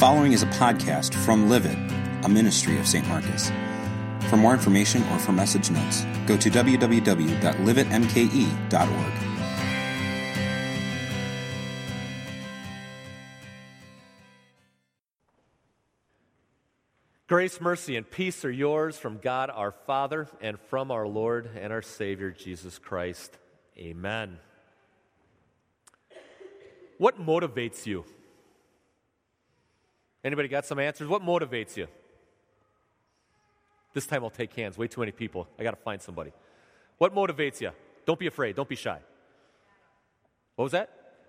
following is a podcast from Live It, a ministry of St. Marcus. For more information or for message notes, go to www.liveitmke.org. Grace, mercy, and peace are yours from God our Father and from our Lord and our Savior, Jesus Christ. Amen. What motivates you? Anybody got some answers? What motivates you? This time I'll take hands. Way too many people. I got to find somebody. What motivates you? Don't be afraid. Don't be shy. What was that?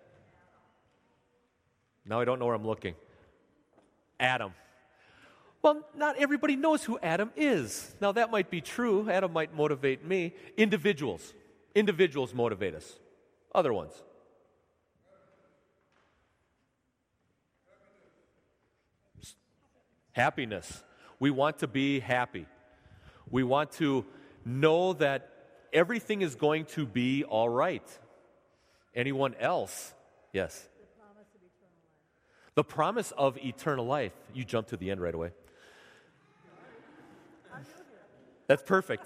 Now I don't know where I'm looking. Adam. Well, not everybody knows who Adam is. Now, that might be true. Adam might motivate me. Individuals. Individuals motivate us. Other ones. Happiness. We want to be happy. We want to know that everything is going to be all right. Anyone else? Yes. The promise of eternal life. You jumped to the end right away. That's perfect.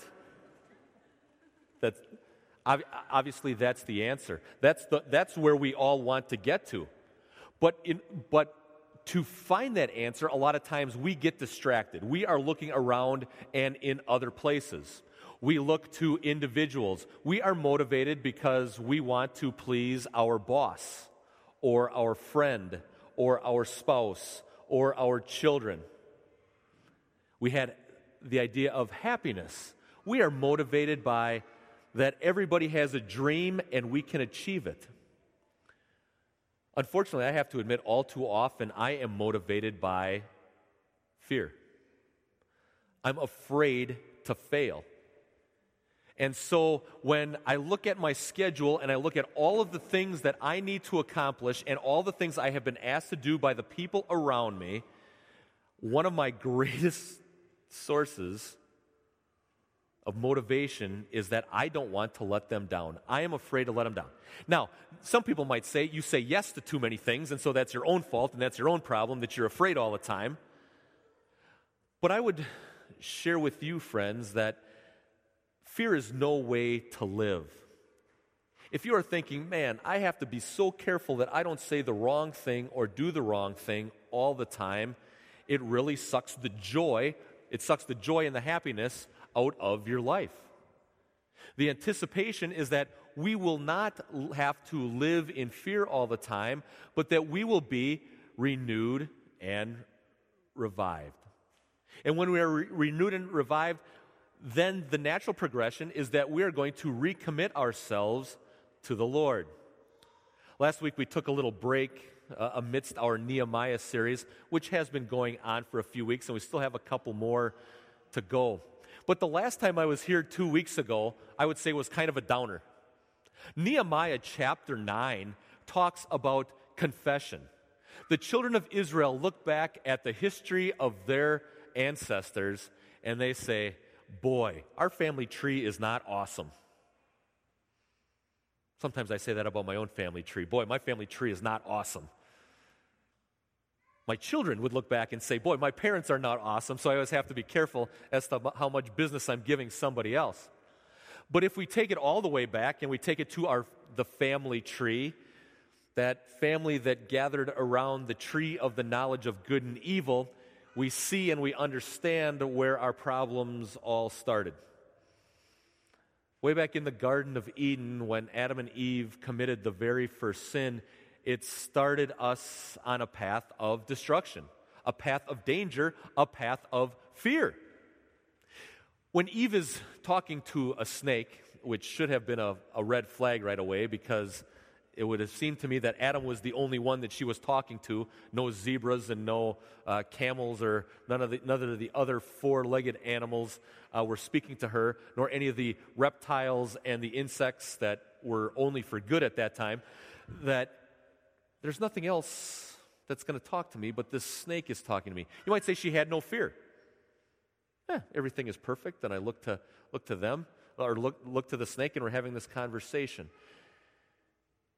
That's obviously that's the answer. That's where we all want to get to. But to find that answer, a lot of times we get distracted. We are looking around and in other places. We look to individuals. We are motivated because we want to please our boss or our friend or our spouse or our children. We had the idea of happiness. We are motivated by that everybody has a dream and we can achieve it. Unfortunately, I have to admit, all too often, I am motivated by fear. I'm afraid to fail. And so when I look at my schedule and I look at all of the things that I need to accomplish and all the things I have been asked to do by the people around me, one of my greatest sources of motivation is that I don't want to let them down. I am afraid to let them down. Now, some people might say you say yes to too many things, and so that's your own fault and that's your own problem that you're afraid all the time. But I would share with you, friends, that fear is no way to live. If you are thinking, man, I have to be so careful that I don't say the wrong thing or do the wrong thing all the time, it really sucks the joy. It sucks the joy and the happiness out of your life. The anticipation is that we will not have to live in fear all the time, but that we will be renewed and revived. And when we are renewed and revived, then the natural progression is that we are going to recommit ourselves to the Lord. Last week we took a little break amidst our Nehemiah series, which has been going on for a few weeks, and we still have a couple more to go. But the last time I was here 2 weeks ago, I would say was kind of a downer. Nehemiah chapter 9 talks about confession. The children of Israel look back at the history of their ancestors, and they say, boy, our family tree is not awesome. Sometimes I say that about my own family tree. Boy, my family tree is not awesome. My children would look back and say, boy, my parents are not awesome, so I always have to be careful as to how much business I'm giving somebody else. But if we take it all the way back and we take it to the family tree, that family that gathered around the tree of the knowledge of good and evil, we see and we understand where our problems all started. Way back in the Garden of Eden, when Adam and Eve committed the very first sin, it started us on a path of destruction, a path of danger, a path of fear. When Eve is talking to a snake, which should have been a red flag right away, because it would have seemed to me that Adam was the only one that she was talking to. No zebras and no camels or none of the other four-legged animals were speaking to her, nor any of the reptiles and the insects that were only for good at that time, that there's nothing else that's going to talk to me, but this snake is talking to me. You might say she had no fear. Everything is perfect, and I look to them, or look to the snake, and we're having this conversation.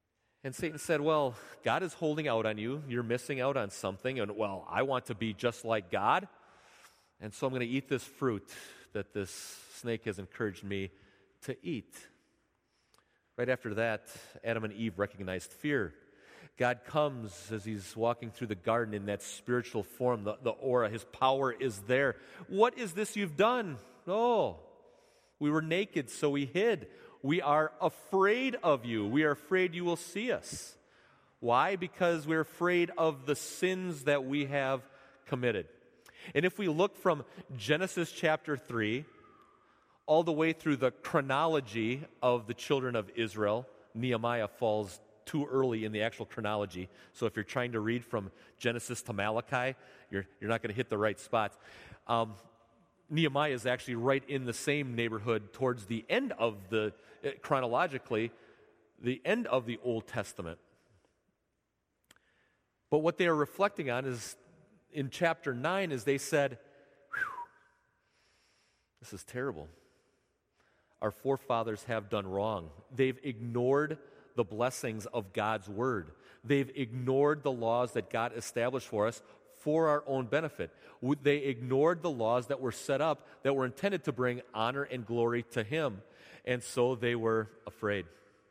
And Satan said, well, God is holding out on you. You're missing out on something. And, well, I want to be just like God. And so I'm going to eat this fruit that this snake has encouraged me to eat. Right after that, Adam and Eve recognized fear. God comes as he's walking through the garden in that spiritual form, the aura. His power is there. What is this you've done? Oh, we were naked, so we hid. We are afraid of you. We are afraid you will see us. Why? Because we're afraid of the sins that we have committed. And if we look from Genesis chapter 3 all the way through the chronology of the children of Israel, Nehemiah falls too early in the actual chronology. So if you're trying to read from Genesis to Malachi, you're not going to hit the right spots. Nehemiah is actually right in the same neighborhood towards the end of chronologically, the end of the Old Testament. But what they are reflecting on is, in chapter 9, is they said, this is terrible. Our forefathers have done wrong. They've ignored the blessings of God's word. They've ignored the laws that God established for us for our own benefit. They ignored the laws that were set up that were intended to bring honor and glory to Him. And so they were afraid.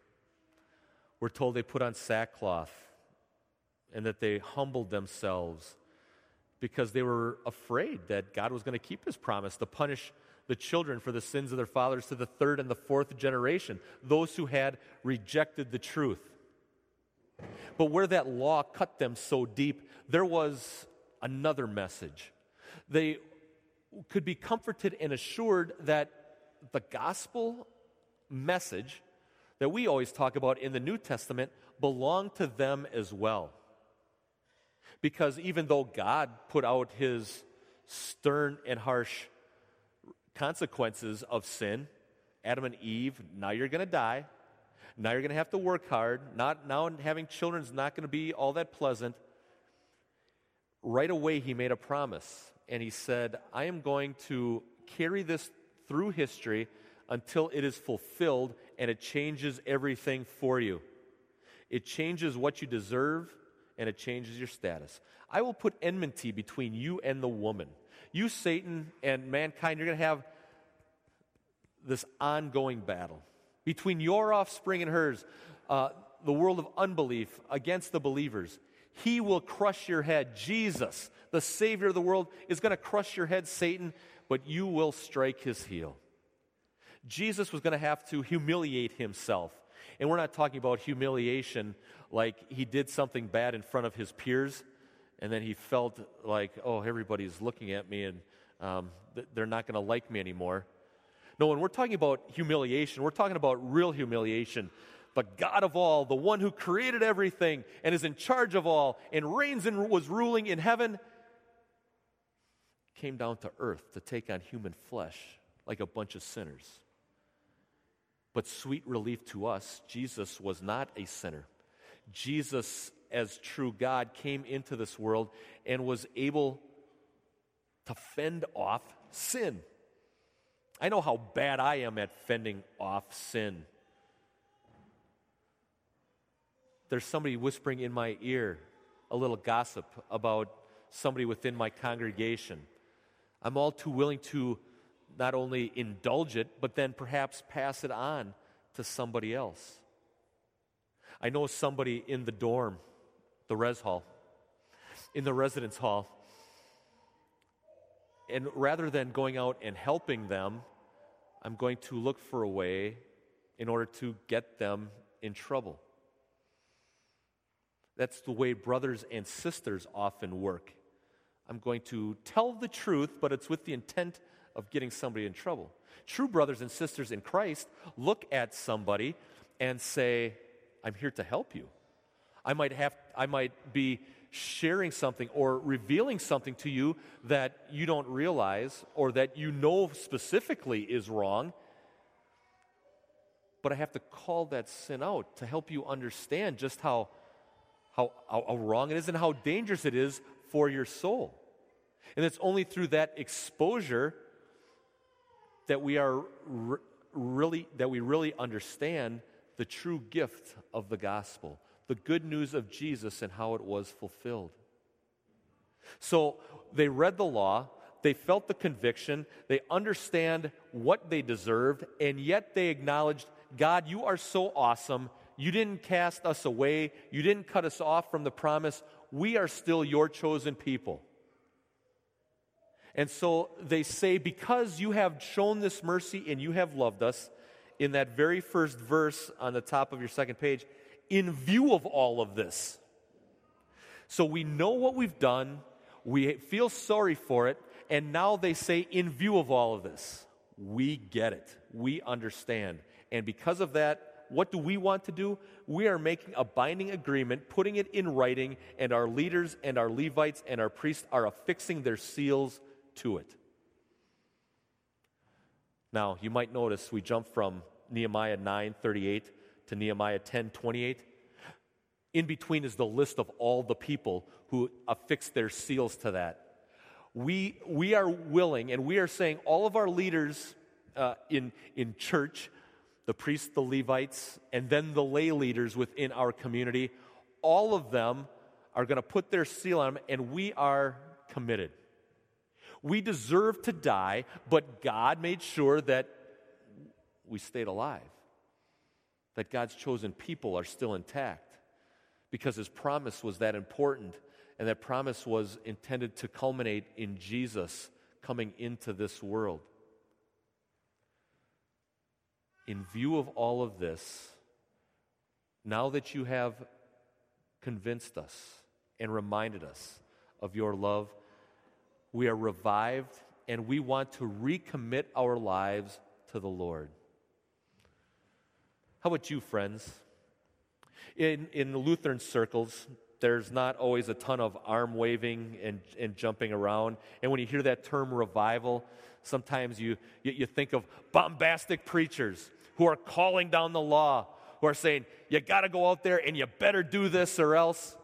We're told they put on sackcloth and that they humbled themselves because they were afraid that God was going to keep His promise to punish the children for the sins of their fathers to the third and the fourth generation, those who had rejected the truth. But where that law cut them so deep, there was another message. They could be comforted and assured that the gospel message that we always talk about in the New Testament belonged to them as well. Because even though God put out His stern and harsh consequences of sin, Adam and Eve, now you're going to die. Now you're going to have to work hard. Now having children is not going to be all that pleasant. Right away, He made a promise. And He said, I am going to carry this through history until it is fulfilled, and it changes everything for you. It changes what you deserve, and it changes your status. I will put enmity between you and the woman. You, Satan, and mankind, you're going to have this ongoing battle between your offspring and hers, the world of unbelief against the believers. He will crush your head. Jesus, the Savior of the world, is going to crush your head, Satan, but you will strike His heel. Jesus was going to have to humiliate Himself. And we're not talking about humiliation like He did something bad in front of His peers, and then He felt like, oh, everybody's looking at me, and they're not going to like me anymore. No, when we're talking about humiliation, we're talking about real humiliation. The God of all, the one who created everything and is in charge of all and reigns and was ruling in heaven, came down to earth to take on human flesh like a bunch of sinners. But sweet relief to us, Jesus was not a sinner. Jesus, as true God, came into this world and was able to fend off sin. I know how bad I am at fending off sin. There's somebody whispering in my ear a little gossip about somebody within my congregation. I'm all too willing to not only indulge it, but then perhaps pass it on to somebody else. I know somebody in the dorm, the res hall, in the residence hall, and rather than going out and helping them, I'm going to look for a way in order to get them in trouble. That's the way brothers and sisters often work. I'm going to tell the truth, but it's with the intent of getting somebody in trouble. True brothers and sisters in Christ look at somebody and say, I'm here to help you. I might be sharing something or revealing something to you that you don't realize or that you know specifically is wrong, but I have to call that sin out to help you understand just how wrong it is and how dangerous it is for your soul. And it's only through that exposure that we really understand the true gift of the gospel, the good news of Jesus and how it was fulfilled. So they read the law, they felt the conviction, they understand what they deserved, and yet they acknowledged, God, you are so awesome. You didn't cast us away. You didn't cut us off from the promise. We are still your chosen people. And so they say, because you have shown this mercy and you have loved us, in that very first verse on the top of your second page, in view of all of this. So we know what we've done, we feel sorry for it, and now they say, in view of all of this, we get it, we understand. And because of that, what do we want to do? We are making a binding agreement, putting it in writing, and our leaders and our Levites and our priests are affixing their seals to it. Now, you might notice we jump from Nehemiah 9:38 to Nehemiah 10:28. In between is the list of all the people who affixed their seals to that. We are willing, and we are saying all of our leaders in church, the priests, the Levites, and then the lay leaders within our community, all of them are going to put their seal on them, and we are committed. We deserve to die, but God made sure that we stayed alive, that God's chosen people are still intact, because His promise was that important, and that promise was intended to culminate in Jesus coming into this world. In view of all of this, now that you have convinced us and reminded us of your love, we are revived and we want to recommit our lives to the Lord. How about you, friends? In Lutheran circles, there's not always a ton of arm waving and jumping around. And when you hear that term revival, sometimes you think of bombastic preachers who are calling down the law, who are saying, you got to go out there and you better do this or else.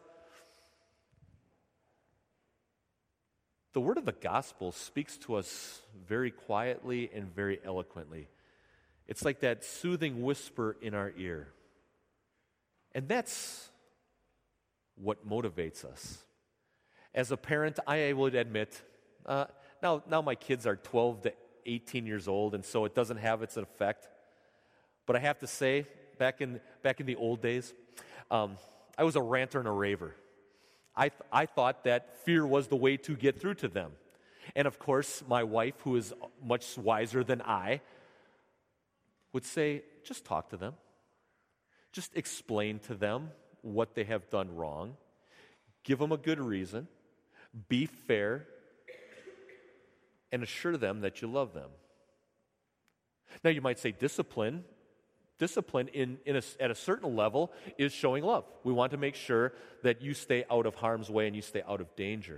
The word of the gospel speaks to us very quietly and very eloquently. It's like that soothing whisper in our ear. And that's what motivates us. As a parent, I would admit, now my kids are 12 to 18 years old, and so it doesn't have its effect. But I have to say, back in the old days, I was a ranter and a raver. I thought that fear was the way to get through to them. And of course, my wife, who is much wiser than I, would say, just talk to them. Just explain to them what they have done wrong. Give them a good reason. Be fair. And assure them that you love them. Now you might say discipline. Discipline at a certain level is showing love. We want to make sure that you stay out of harm's way and you stay out of danger.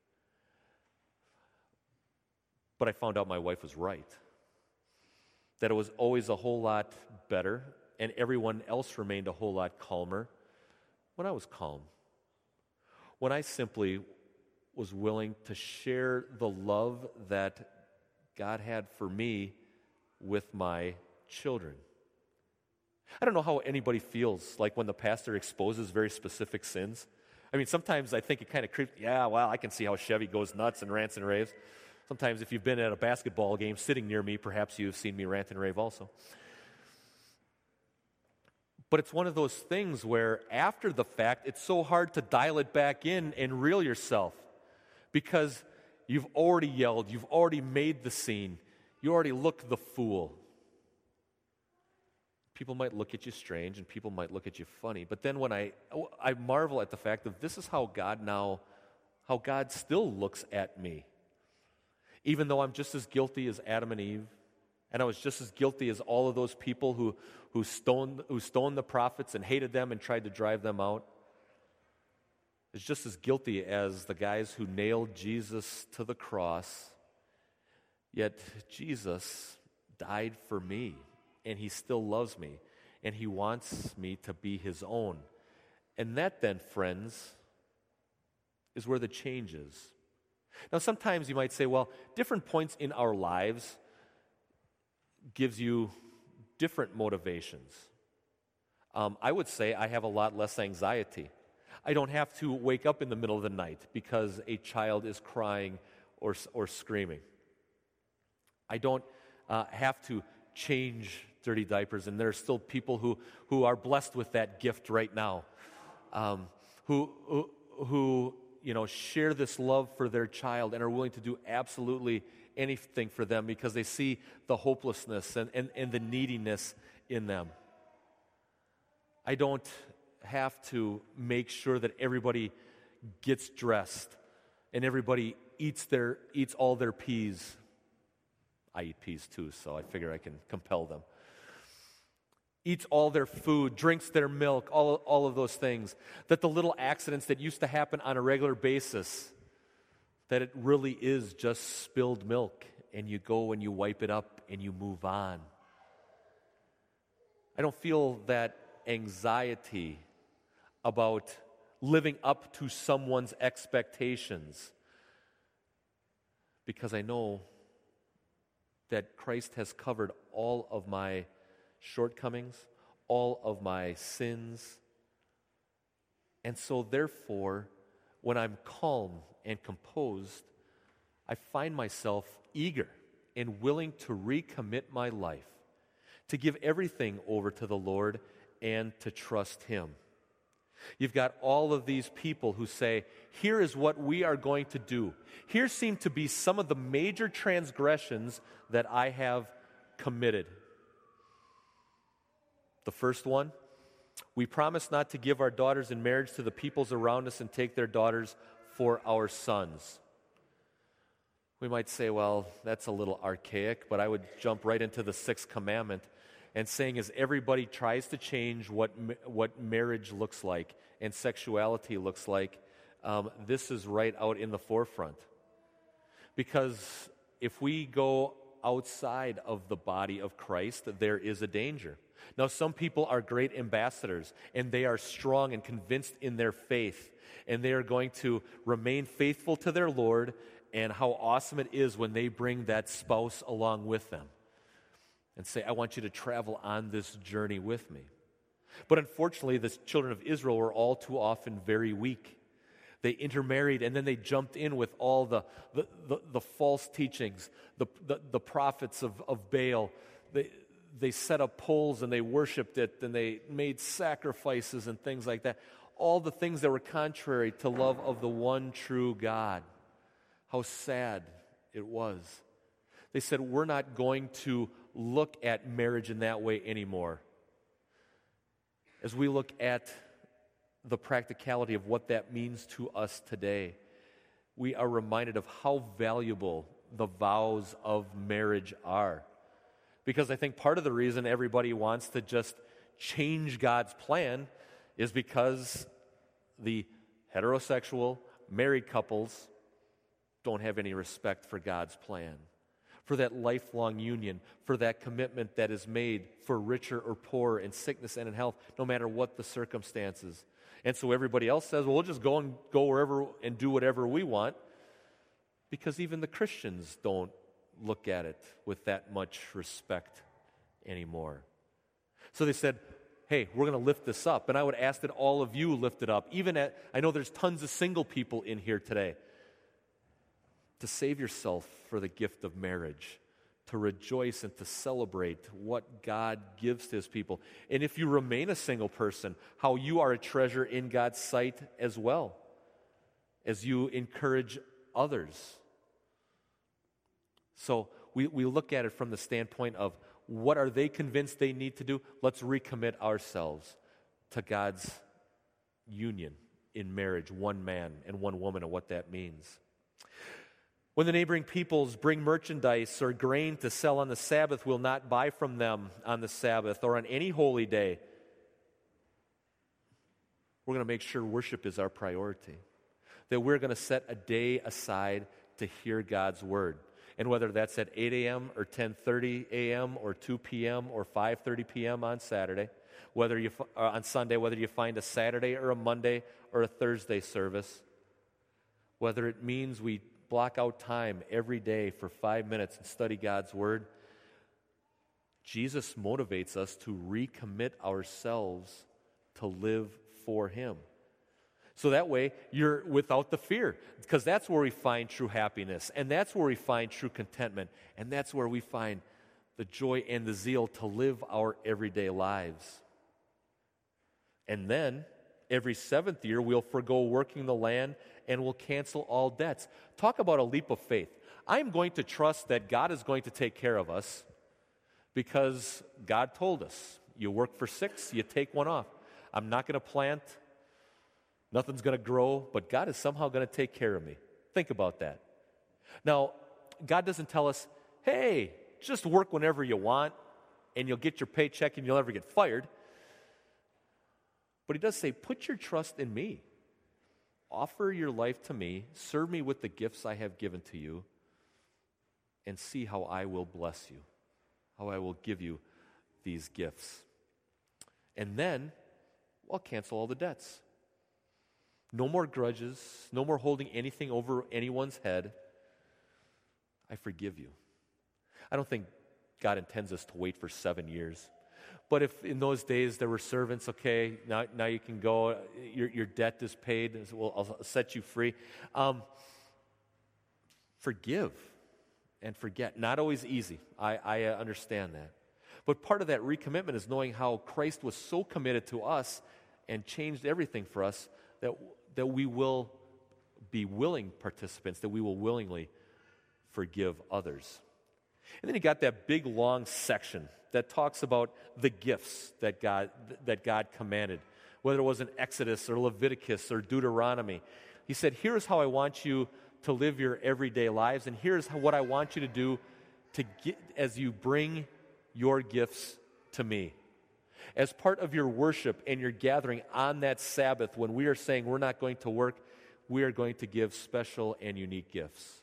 But I found out my wife was right. That it was always a whole lot better, and everyone else remained a whole lot calmer when I was calm. When I simply was willing to share the love that God had for me with my children. I don't know how anybody feels like when the pastor exposes very specific sins. I mean, sometimes I think it kind of creeps. Yeah, well, I can see how Chevy goes nuts and rants and raves. Sometimes if you've been at a basketball game sitting near me, perhaps you've seen me rant and rave also. But it's one of those things where after the fact, it's so hard to dial it back in and reel yourself because you've already yelled, you've already made the scene, you already look the fool. People might look at you strange and people might look at you funny. But then when I marvel at the fact that this is how God still looks at me. Even though I'm just as guilty as Adam and Eve, and I was just as guilty as all of those people who stoned the prophets and hated them and tried to drive them out. Is just as guilty as the guys who nailed Jesus to the cross. Yet Jesus died for me, and He still loves me, and He wants me to be His own. And that then, friends, is where the change is. Now, sometimes you might say, well, different points in our lives gives you different motivations. I would say I have a lot less anxiety. I don't have to wake up in the middle of the night because a child is crying or screaming. I don't have to change dirty diapers, and there are still people who are blessed with that gift right now, who share this love for their child and are willing to do absolutely anything for them because they see the hopelessness and the neediness in them. I don't have to make sure that everybody gets dressed and everybody eats all their peas. I eat peas too, so I figure I can compel them. Eats all their food, drinks their milk, all of those things. That the little accidents that used to happen on a regular basis, that it really is just spilled milk, and you go and you wipe it up and you move on. I don't feel that anxiety about living up to someone's expectations because I know that Christ has covered all of my shortcomings, all of my sins. And so therefore, when I'm calm and composed, I find myself eager and willing to recommit my life, to give everything over to the Lord and to trust Him. You've got all of these people who say, here is what we are going to do. Here seem to be some of the major transgressions that I have committed. The first one, we promise not to give our daughters in marriage to the peoples around us and take their daughters for our sons. We might say, well, that's a little archaic, but I would jump right into the sixth commandment and saying as everybody tries to change what marriage looks like and sexuality looks like, this is right out in the forefront. Because if we go outside of the body of Christ, there is a danger. Now, some people are great ambassadors, and they are strong and convinced in their faith, and they are going to remain faithful to their Lord, and how awesome it is when they bring that spouse along with them and say, I want you to travel on this journey with me. But unfortunately, the children of Israel were all too often very weak. They intermarried, and then they jumped in with all the false teachings, the prophets of Baal. They set up poles, and they worshipped it, and they made sacrifices and things like that. All the things that were contrary to love of the one true God. How sad it was. They said, we're not going to look at marriage in that way anymore. As we look at the practicality of what that means to us today, we are reminded of how valuable the vows of marriage are. Because I think part of the reason everybody wants to just change God's plan is because the heterosexual married couples don't have any respect for God's plan, for that lifelong union, for that commitment that is made for richer or poorer, in sickness and in health, no matter what the circumstances. And so everybody else says, well, we'll just go wherever and do whatever we want, because even the Christians don't look at it with that much respect anymore. So they said, hey, we're going to lift this up. And I would ask that all of you lift it up. I know there's tons of single people in here today. To save yourself for the gift of marriage, to rejoice and to celebrate what God gives to His people. And if you remain a single person, how you are a treasure in God's sight as well, as you encourage others. So we look at it from the standpoint of what are they convinced they need to do? Let's recommit ourselves to God's union in marriage, one man and one woman, and what that means. When the neighboring peoples bring merchandise or grain to sell on the Sabbath, we'll not buy from them on the Sabbath or on any holy day. We're going to make sure worship is our priority, that we're going to set a day aside to hear God's word. And whether that's at 8 a.m. or 10:30 a.m. or 2 p.m. or 5:30 p.m. on Saturday, on Sunday, whether you find a Saturday or a Monday or a Thursday service, whether it means we block out time every day for 5 minutes and study God's word, Jesus motivates us to recommit ourselves to live for Him. So that way, you're without the fear, because that's where we find true happiness, and that's where we find true contentment, and that's where we find the joy and the zeal to live our everyday lives. And then, every 7th year, we'll forgo working the land and we'll cancel all debts. Talk about a leap of faith. I'm going to trust that God is going to take care of us because God told us, you work for 6, you take 1 off. I'm not going to plant, nothing's going to grow, but God is somehow going to take care of me. Think about that. Now, God doesn't tell us, hey, just work whenever you want and you'll get your paycheck and you'll never get fired. But He does say, put your trust in me. Offer your life to me, serve me with the gifts I have given to you, and see how I will bless you, how I will give you these gifts. And then, I'll cancel all the debts. No more grudges, no more holding anything over anyone's head. I forgive you. I don't think God intends us to wait for 7 years. But if in those days there were servants, okay, now you can go, your debt is paid, well, I'll set you free. Forgive and forget. Not always easy. I understand that. But part of that recommitment is knowing how Christ was so committed to us and changed everything for us that we will be willing participants, that we will willingly forgive others. And then you got that big long section that talks about the gifts that God commanded, whether it was in Exodus or Leviticus or Deuteronomy. He said, here's how I want you to live your everyday lives, and here's what I want you to do as you bring your gifts to me. As part of your worship and your gathering on that Sabbath, when we are saying we're not going to work, we are going to give special and unique gifts.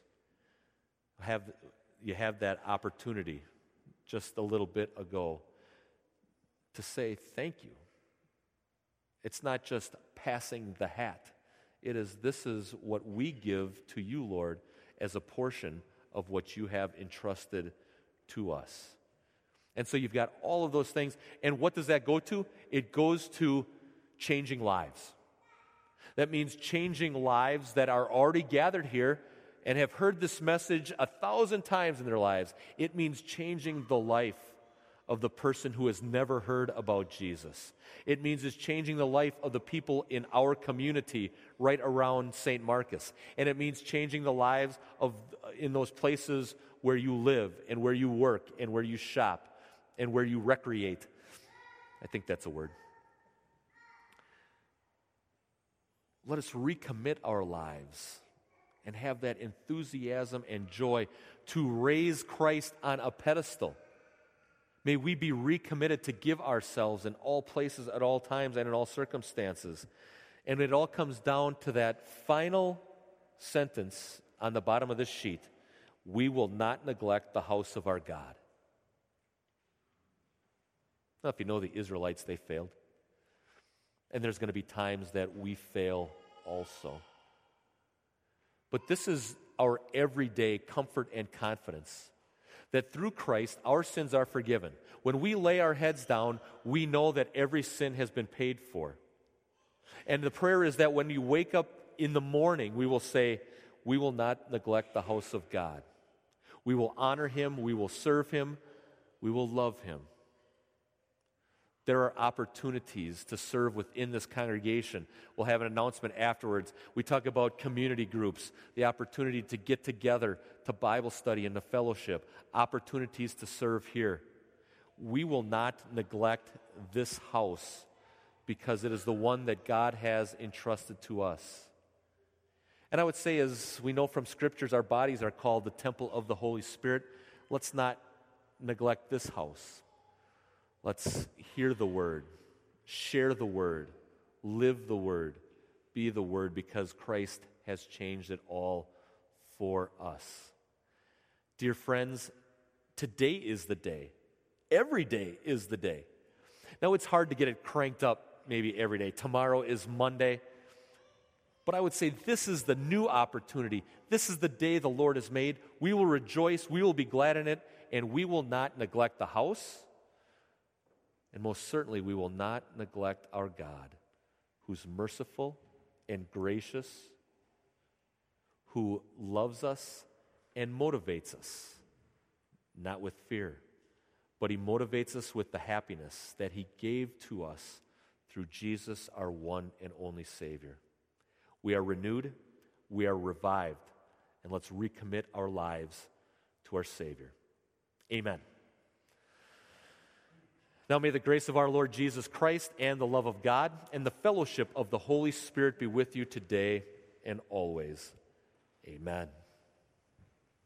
You have that opportunity just a little bit ago to say thank you. It's not just passing the hat. This is what we give to you, Lord, as a portion of what you have entrusted to us. And so you've got all of those things. And what does that go to? It goes to changing lives. That means changing lives that are already gathered here and have heard this message 1,000 times in their lives. It means changing the life of the person who has never heard about Jesus. It means it's changing the life of the people in our community right around St. Marcus. And it means changing the lives in those places where you live and where you work and where you shop and where you recreate. I think that's a word. Let us recommit our lives and have that enthusiasm and joy to raise Christ on a pedestal. May we be recommitted to give ourselves in all places, at all times, and in all circumstances. And it all comes down to that final sentence on the bottom of this sheet. We will not neglect the house of our God. Now, if you know the Israelites, they failed. And there's going to be times that we fail also. But this is our everyday comfort and confidence, that through Christ, our sins are forgiven. When we lay our heads down, we know that every sin has been paid for. And the prayer is that when you wake up in the morning, we will say, we will not neglect the house of God. We will honor Him, we will serve Him, we will love Him. There are opportunities to serve within this congregation. We'll have an announcement afterwards. We talk about community groups, the opportunity to get together, to Bible study and to fellowship, opportunities to serve here. We will not neglect this house because it is the one that God has entrusted to us. And I would say, as we know from Scriptures, our bodies are called the temple of the Holy Spirit. Let's not neglect this house. Let's hear the Word, share the Word, live the Word, be the Word, because Christ has changed it all for us. Dear friends, today is the day. Every day is the day. Now, it's hard to get it cranked up maybe every day. Tomorrow is Monday. But I would say this is the new opportunity. This is the day the Lord has made. We will rejoice, we will be glad in it, and we will not neglect the house. And most certainly, we will not neglect our God, who's merciful and gracious, who loves us and motivates us, not with fear, but he motivates us with the happiness that he gave to us through Jesus, our one and only Savior. We are renewed, we are revived, and let's recommit our lives to our Savior. Amen. Now may the grace of our Lord Jesus Christ and the love of God and the fellowship of the Holy Spirit be with you today and always. Amen.